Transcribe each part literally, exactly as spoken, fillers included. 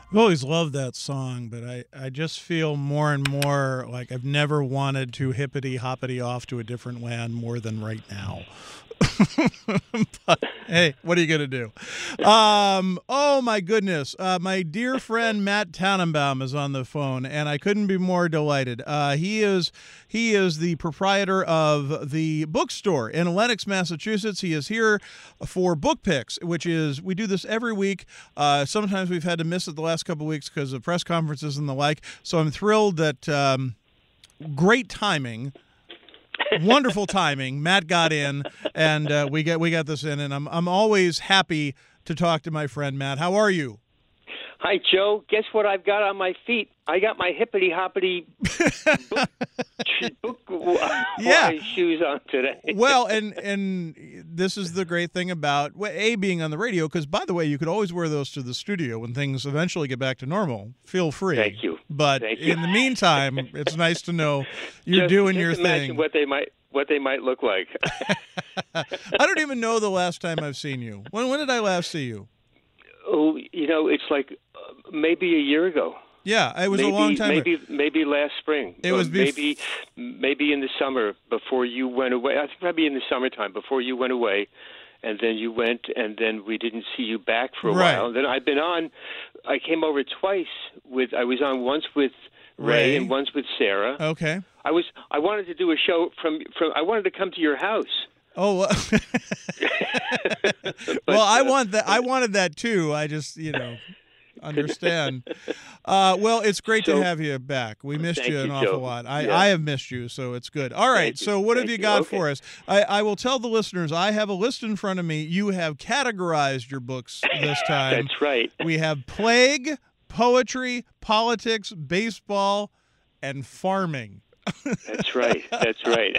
I've always loved that song, but I, I just feel more and more like I've never wanted to hippity hoppity off to a different land more than right now. But hey, what are you going to do? Um, oh, my goodness. Uh, my dear friend Matt Tannenbaum is on the phone, and I couldn't be more delighted. Uh, he is he is the proprietor of the bookstore in Lenox, Massachusetts. He is here for Book Picks, which is, we do this every week. Uh, sometimes we've had to miss it the last couple of weeks because of press conferences and the like. So I'm thrilled that um, great timing. Wonderful timing. Matt got in, and uh, we got we got this in, and I'm I'm always happy to talk to my friend Matt. How are you? Hi, Joe. Guess what I've got on my feet? I got my hippity hoppity book, book yeah. shoes on today. Well, and and this is the great thing about A, being on the radio, because, by the way, you could always wear those to the studio when things eventually get back to normal. Feel free. Thank you. But Thank you. in the meantime, it's nice to know you're just, doing just your imagine thing. What they might what they might look like. I don't even know the last time I've seen you. When when did I last see you? Oh, you know, it's like uh, maybe a year ago. Yeah, it was maybe, a long time Maybe ago. maybe last spring. It was bef- maybe maybe in the summer before you went away. I think probably in the summertime before you went away, and then you went, and then we didn't see you back for a right. while. And then I've been on. I came over twice with. I was on once with Ray, Ray. and once with Sarah. Okay. I was. I wanted to do a show from. from I wanted to come to your house. Oh, well, but, well I uh, want that. I wanted that too. I just, you know, understand. Uh, well, it's great so, to have you back. We missed thank you an you, awful Joe. lot. I, yeah. I have missed you, so it's good. All right. Thank So, you. what Thank have you you. got Okay. for us? I, I will tell the listeners. I have a list in front of me. You have categorized your books this time. That's right. We have plague, poetry, politics, baseball, and farming. That's right. That's right.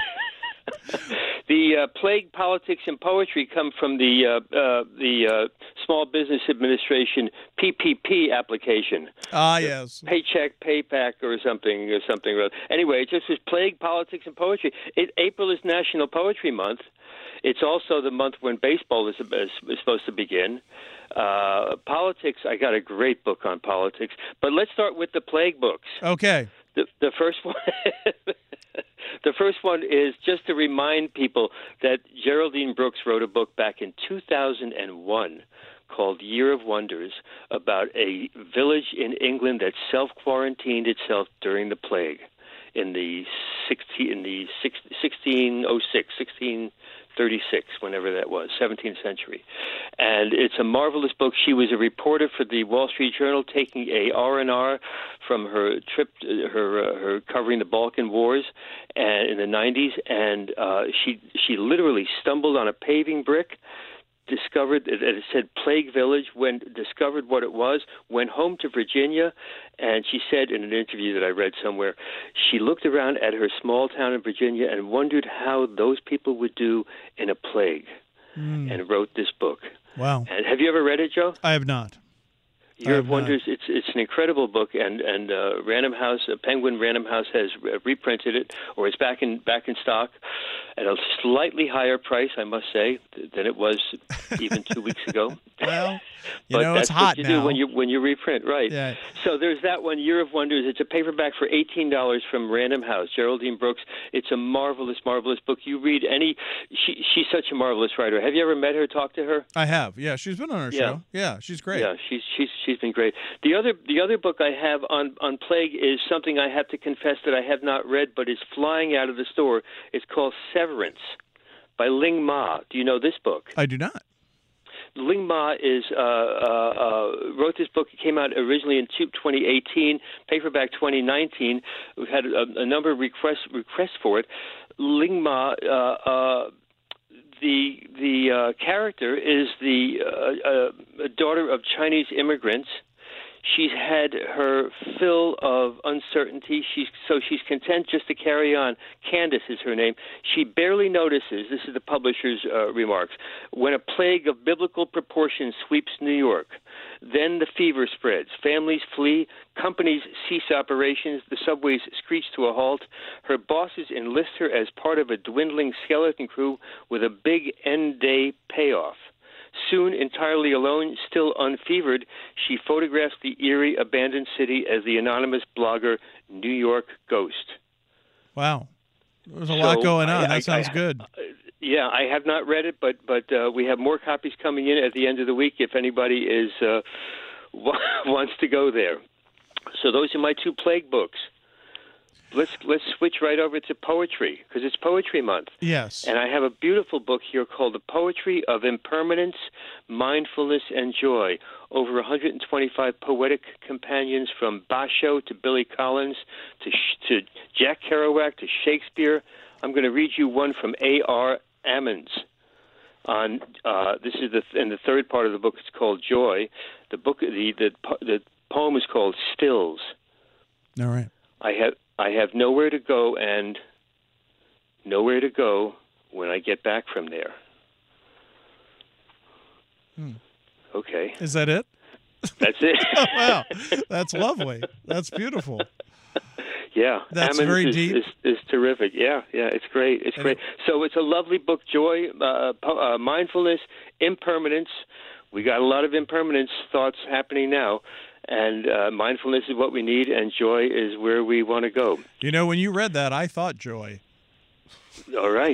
The uh, plague, politics, and poetry come from the uh, uh, the uh, Small Business Administration P P P application. Ah, yes. Paycheck, payback, or something, or something. Anyway, it just was plague, politics, and poetry. It, April is National Poetry Month. It's also the month when baseball is, is, is supposed to begin. Uh, politics, I got a great book on politics. But let's start with the plague books. Okay. The, the first one, the first one is just to remind people that Geraldine Brooks wrote a book back in two thousand one called Year of Wonders about a village in England that self-quarantined itself during the plague in the sixteen in the sixteen oh six, sixteen thirty-six, whenever that was, seventeenth century. And it's a marvelous book. She was a reporter for the Wall Street Journal, taking a R and R from her trip, her uh, her covering the Balkan Wars and in the nineties, and uh, she she literally stumbled on a paving brick, discovered that it said Plague Village, when discovered what it was, went home to Virginia, and she said in an interview that I read somewhere, she looked around at her small town in Virginia and wondered how those people would do in a plague, mm. and wrote this book. Wow. And have you ever read it, Joe? I have not. Year of Wonders. It's it's an incredible book, and and uh, Random House, uh, Penguin Random House has uh, reprinted it, or it's back in back in stock, at a slightly higher price, I must say, than it was even two weeks ago. Well, you but know, that's it's hot what you now. do when you when you reprint, right? Yeah. So there's that one, Year of Wonders. It's a paperback for eighteen dollars from Random House, Geraldine Brooks. It's a marvelous, marvelous book. You read any. She she's such a marvelous writer. Have you ever met her? Talked to her? I have. Yeah, she's been on our Yeah. show. Yeah, she's great. Yeah, she's she's she's been great. The other the other book I have on on plague is something I have to confess that I have not read, but is flying out of the store. It's called Severance by Ling Ma. Do you know this book? I do not. Ling Ma is uh, uh, uh, wrote this book. It came out originally in twenty eighteen, paperback twenty nineteen. We've had a, a number of requests requests for it. Ling Ma. Uh, uh, The the uh, character is the uh, uh, daughter of Chinese immigrants. She's had her fill of uncertainty. She's so she's content just to carry on. Candace is her name. She barely notices, this is the publisher's uh, remarks, when a plague of biblical proportions sweeps New York. Then the fever spreads. Families flee. Companies cease operations. The subways screech to a halt. Her bosses enlist her as part of a dwindling skeleton crew with a big end-day payoff. soon entirely alone, still unfevered, she photographs the eerie, abandoned city as the anonymous blogger New York Ghost. Wow. There's a So lot going on. I, that I, sounds I, good. Yeah, I have not read it, but but uh, we have more copies coming in at the end of the week if anybody is uh, wants to go there. So those are my two plague books. Let's let's switch right over to poetry because it's Poetry Month. Yes. And I have a beautiful book here called The Poetry of Impermanence, Mindfulness, and Joy. Over one hundred twenty-five poetic companions from Basho to Billy Collins to to Jack Kerouac to Shakespeare. I'm going to read you one from A R Ammons. On uh, this is the and the third part of the book. It's called Joy. The book the the the poem is called Stills. All right. I have I have nowhere to go and nowhere to go when I get back from there. Hmm. Okay. Is that it? That's it. Oh, wow. That's lovely. That's beautiful. Yeah, that's Ammons very is, deep. Is, is terrific. Yeah, yeah, it's great. It's and great. So it's a lovely book. Joy, uh, uh, mindfulness, impermanence. We got a lot of impermanence thoughts happening now, and uh, mindfulness is what we need, and joy is where we want to go. You know, when you read that, I thought joy. All right.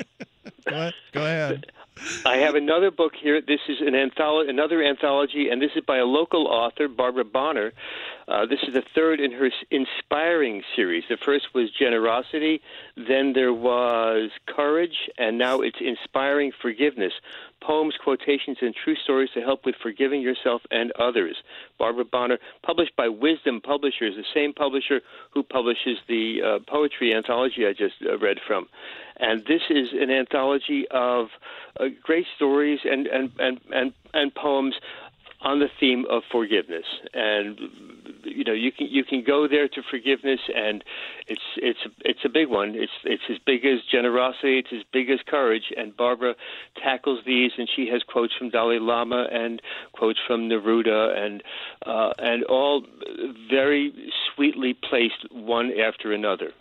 Go ahead. Go ahead. I have another book here. This is an antholo- another anthology, and this is by a local author, Barbara Bonner. Uh, this is the third in her Inspiring series. The first was Generosity, then there was Courage, and now it's Inspiring Forgiveness. Poems, quotations, and true stories to help with forgiving yourself and others. Barbara Bonner, published by Wisdom Publishers, the same publisher who publishes the uh, poetry anthology I just uh, read from. And this is an anthology of uh, great stories and, and, and, and, and poems on the theme of forgiveness. And you know, you can you can go there to forgiveness, and it's it's it's a big one. It's it's as big as generosity. It's as big as courage. And Barbara tackles these, and she has quotes from Dalai Lama and quotes from Neruda, and uh, and all very sweetly placed one after another.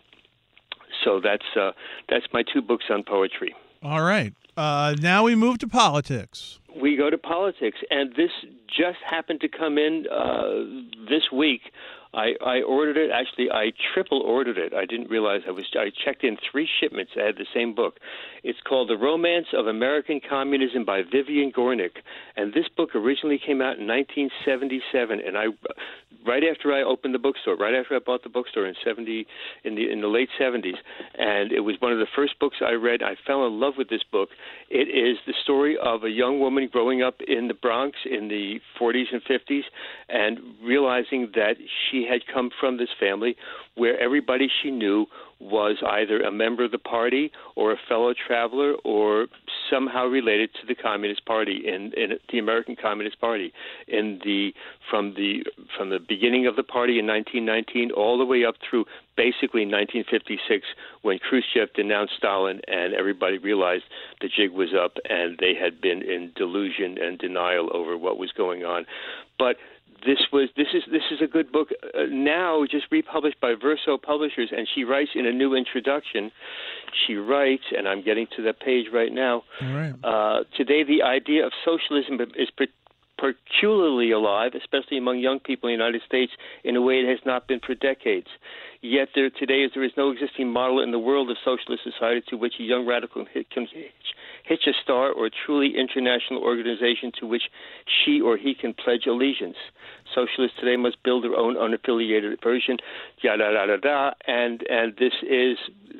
So that's uh, that's my two books on poetry. All right. Uh, now we move to politics. We go to politics, and this just happened to come in uh, this week. I, I ordered it. Actually, I triple ordered it. I didn't realize I was. I checked in three shipments. I had the same book. It's called The Romance of American Communism by Vivian Gornick, and this book originally came out in nineteen seventy-seven. And I, right after I opened the bookstore, right after I bought the bookstore in seventy, in the in the late seventies, and it was one of the first books I read. I fell in love with this book. It is the story of a young woman growing up in the Bronx in the forties and fifties, and realizing that she had come from this family where everybody she knew was either a member of the party or a fellow traveler or somehow related to the Communist Party in, in the American Communist Party in the from the from the beginning of the party in nineteen nineteen all the way up through basically nineteen fifty-six when Khrushchev denounced Stalin and everybody realized the jig was up and they had been in delusion and denial over what was going on. But This was this is this is a good book uh, now, just republished by Verso Publishers, and she writes in a new introduction. She writes, and I'm getting to that page right now. All right. Uh, today, the idea of socialism is per- peculiarly alive, especially among young people in the United States, in a way it has not been for decades. Yet there today is there is no existing model in the world of socialist society to which a young radical can hitch, hitch a star or a truly international organization to which she or he can pledge allegiance. Socialists today must build their own unaffiliated version, yada da da da, and and this is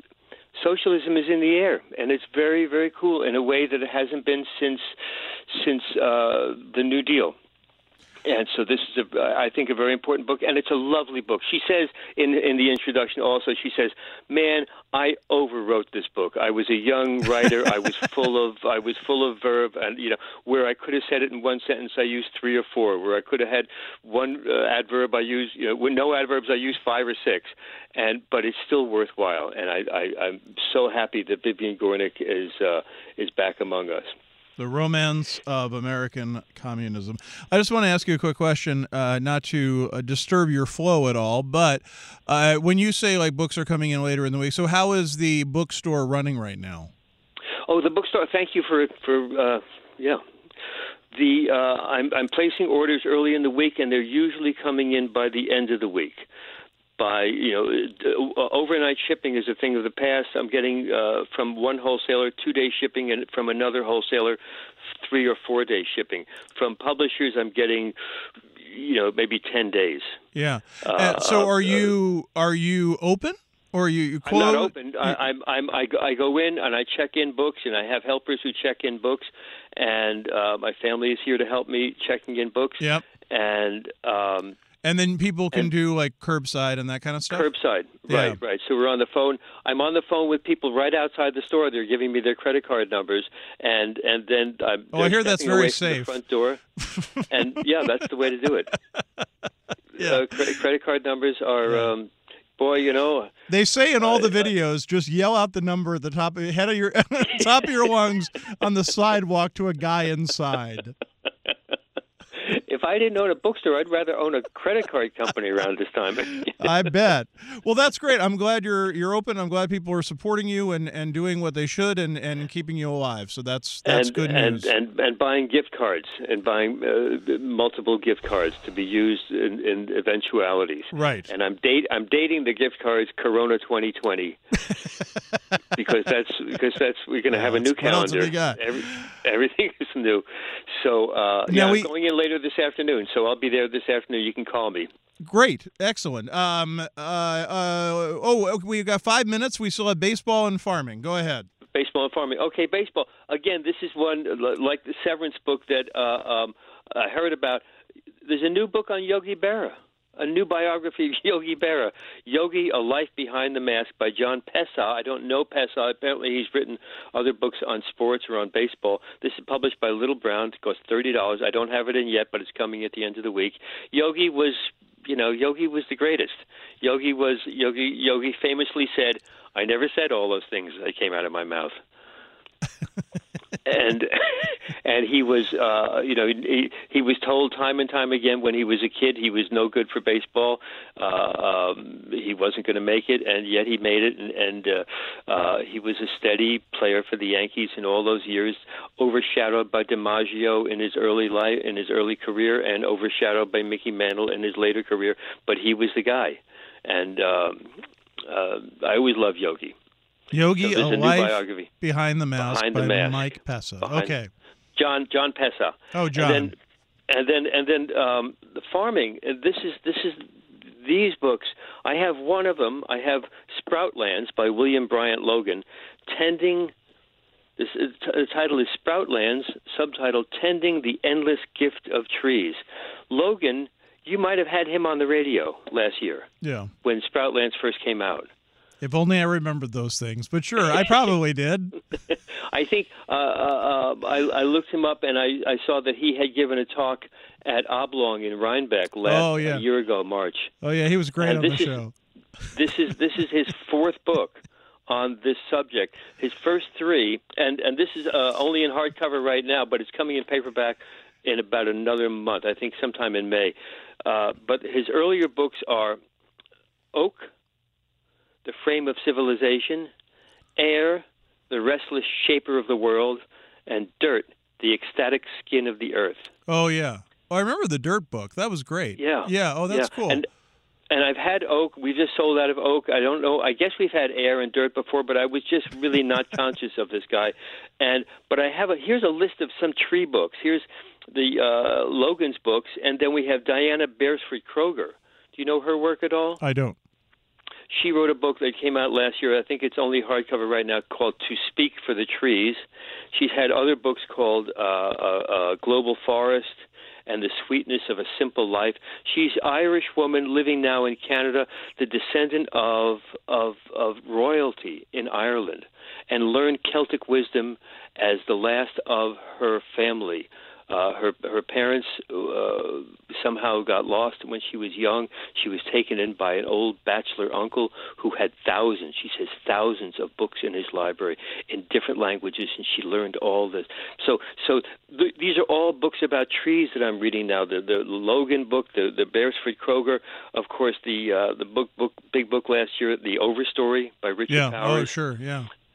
socialism is in the air, and it's very very cool in a way that it hasn't been since since uh, the New Deal. And so this is, a, I think, a very important book, and it's a lovely book. She says in in the introduction also, she says, "Man, I overwrote this book. I was a young writer. I was full of I was full of verb, and you know, where I could have said it in one sentence, I used three or four. Where I could have had one uh, adverb, I used you know, with no adverbs, I used five or six. And but it's still worthwhile. And I, I I'm so happy that Vivian Gornick is uh, is back among us." The Romance of American Communism. I just want to ask you a quick question, uh, not to uh, disturb your flow at all, but uh, when you say like books are coming in later in the week, so how is the bookstore running right now? Oh, the bookstore. Thank you for for uh, yeah. The uh, I'm I'm placing orders early in the week, and they're usually coming in by the end of the week. By you know, uh, overnight shipping is a thing of the past. I'm getting uh, from one wholesaler two-day shipping, and from another wholesaler three or four-day shipping. From publishers, I'm getting, you know, maybe ten days. Yeah. Uh, so are you are you open? Or you, you close? I'm not open. I, I'm, I'm, I, I go in and I check in books, and I have helpers who check in books, and uh, my family is here to help me checking in books. Yep. And um, and then people can and do like curbside and that kind of stuff? Curbside, Yeah. right, right. So we're on the phone. I'm on the phone with people right outside the store. They're giving me their credit card numbers, and, and then I'm Oh, I hear that's stepping very away safe. from the front door. And, yeah, that's the way to do it. Yeah. Uh, credit, credit card numbers are... Yeah. Um, Boy, you know, they say in all the uh, videos, just yell out the number at the top, head of your top of your lungs on the sidewalk to a guy inside. If I didn't own a bookstore, I'd rather own a credit card company around this time. I bet. Well, that's great. I'm glad you're you're open. I'm glad people are supporting you and, and doing what they should and, and keeping you alive. So that's that's and, good and, news. And, and buying gift cards and buying uh, multiple gift cards to be used in, in eventualities. Right. And I'm date I'm dating the gift cards Corona twenty twenty because that's because that's we're going to have a new What else have calendar. we got? Every, everything is new. So uh, Now yeah, we- I'm going in later this afternoon. So I'll be there this afternoon. You can call me. Great. Excellent. Um, uh, uh, oh, we've got five minutes. We still have baseball and farming. Go ahead. Baseball and farming. Okay, baseball. Again, this is one like the Severance book that uh, um, I heard about. There's a new book on Yogi Berra, a new biography of Yogi Berra. Yogi, A Life Behind the Mask by John Pessa. I don't know Pessa. Apparently he's written other books on sports or on baseball. This is published by Little Brown. It costs thirty dollars. I don't have it in yet, but it's coming at the end of the week. Yogi was, you know, Yogi was the greatest. Yogi was, Yogi, Yogi famously said, I never said all those things that came out of my mouth. and and he was, uh, you know, he, he was told time and time again when he was a kid he was no good for baseball. Uh, um, he wasn't going to make it, and yet he made it. And, and uh, uh, he was a steady player for the Yankees in all those years, overshadowed by DiMaggio in his early life, in his early career, and overshadowed by Mickey Mantle in his later career. But he was the guy, and um, uh, I always loved Yogi. Yogi, So A there's a new Life biography. Behind the Mask Behind the by Mask. Mike Pessa. Behind- Okay. John John Pessa. Oh, John. And then and then and then um, the farming. And this is this is these books. I have one of them. I have Sproutlands by William Bryant Logan, tending. This is, the title is Sproutlands, subtitle Tending the Endless Gift of Trees. Logan, you might have had him on the radio last year Yeah. when Sproutlands first came out. If only I remembered those things. But sure, I probably did. I think uh, uh, I, I looked him up, and I, I saw that he had given a talk at Oblong in Rhinebeck last Oh, yeah. a year ago, March. Oh, yeah, he was great And on the this is- show. This is this is his fourth book on this subject. His first three, and and this is uh, only in hardcover right now, but it's coming in paperback in about another month. I think sometime in May. Uh, but his earlier books are Oak, The Frame of Civilization, Air, The Restless Shaper of the World, and Dirt, The Ecstatic Skin of the Earth. Oh, yeah. Oh, I remember the Dirt book. That was great. Yeah. Yeah. Oh, that's yeah. cool. And and I've had Oak. We just sold out of Oak. I don't know. I guess we've had Air and Dirt before, but I was just really not conscious of this guy. And but I have a here's a list of some tree books. Here's the uh, Logan's books, and then we have Diana Beresford Kroger. Do you know her work at all? I don't. She wrote a book that came out last year. I think it's only hardcover right now, called To Speak for the Trees. She's had other books called uh, uh, uh, Global Forest and The Sweetness of a Simple Life. She's an Irish woman living now in Canada, the descendant of, of, of royalty in Ireland, and learned Celtic wisdom as the last of her family. Uh, her her parents uh, somehow got lost when she was young. She was taken in by an old bachelor uncle who had thousands, she says thousands of books in his library in different languages, and she learned all this. So so th- these are all books about trees that I'm reading now. The the Logan book, the the Beresford Kroger, of course, the uh, the book book big book last year, The Overstory by Richard Yeah. Powers. Oh, sure. Yeah.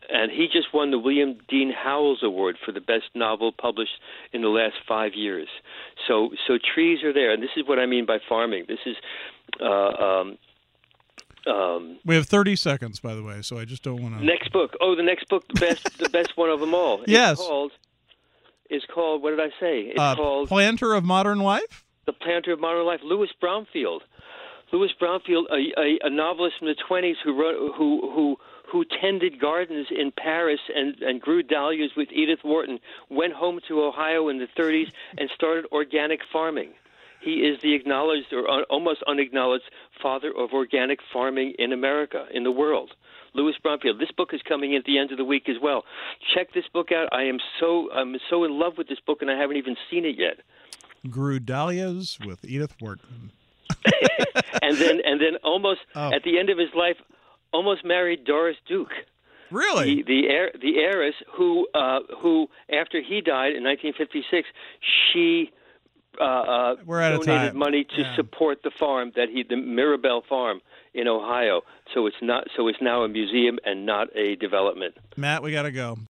and he just won the William Dean Howells Award for the best novel published in the last five years. So, so trees are there, and this is what I mean by farming. This is. Uh, um, um, we have thirty seconds, by the way, so I just don't want to. Next book. Oh, the next book, the best, the best one of them all. Yes. It's called. Is called. What did I say? It's uh, called Planter of Modern Life. The Planter of Modern Life. Louis Bromfield. Louis Bromfield, a, a, a novelist from the twenties who wrote, who who who tended gardens in Paris and, and grew dahlias with Edith Wharton, went home to Ohio in the thirties and started organic farming. He is the acknowledged or un, almost unacknowledged father of organic farming in America, in the world. Louis Bromfield. This book is coming in at the end of the week as well. Check this book out. I am so I'm so in love with this book, and I haven't even seen it yet. Grew dahlias with Edith Wharton. and then and then almost oh. at the end of his life, almost married Doris Duke. Really? The the, heir, the heiress who uh, who after he died in nineteen fifty-six, she uh, uh, We're out of donated time. money to yeah. support the farm that he the Mirabelle Farm in Ohio. So it's not so it's now a museum and not a development. Matt, we got to go.